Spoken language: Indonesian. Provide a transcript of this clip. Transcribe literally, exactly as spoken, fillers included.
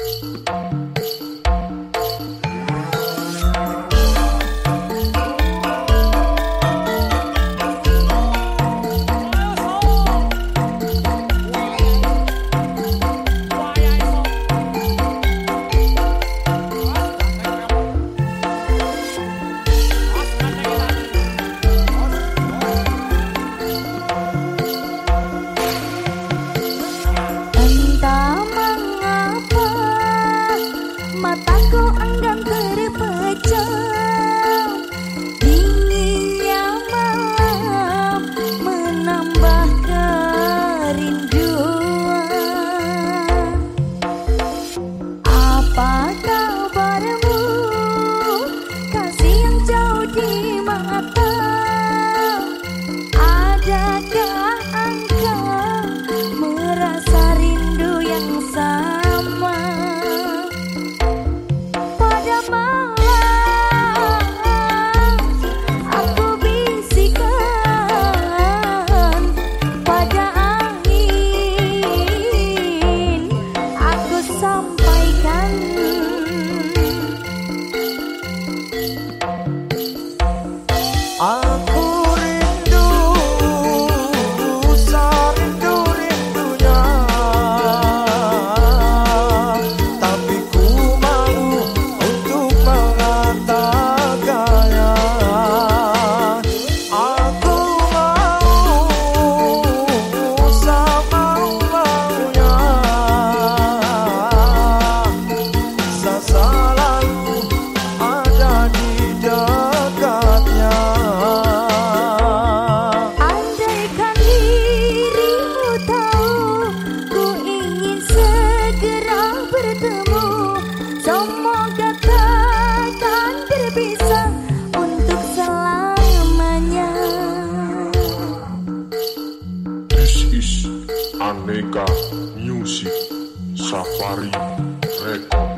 Mataku enggan terpejam, dinginnya malam menambah kerinduan. Apa kabarmu, kasih yang jauh di mata? Adakah engkau merasa rindu yang sama? Aku rindu, serindu-rindunya, tapi ku malu untuk mengatakannya. Aku mau sama-maunya, selalu ada di dekatnya. Andaikan dirimu tahu, ku ingin segera bertemu. Semoga takkan berpisah untuk selamanya. This is Aneka Music Safari Record.